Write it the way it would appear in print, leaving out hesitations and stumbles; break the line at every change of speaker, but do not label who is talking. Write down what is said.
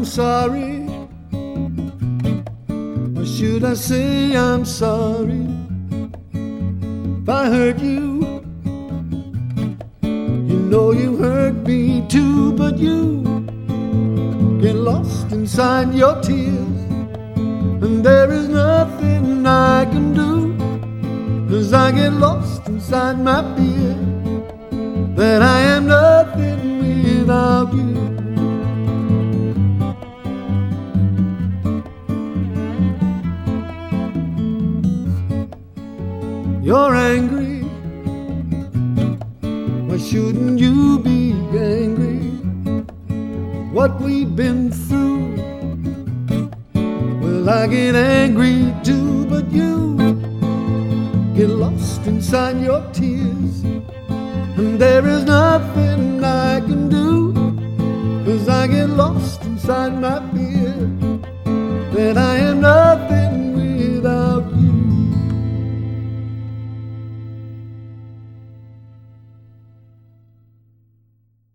I'm sorry, or should I say I'm sorry if I hurt you. You know you hurt me too, but you get lost inside your tears, and there is nothing I can do, 'cause I get lost inside my fear that I am nothing without you. You're angry, why shouldn't you be angry? What we've been through, well, I get angry too, but you get lost inside your tears, and there is nothing I can do, 'cause I get lost inside my fear that I am not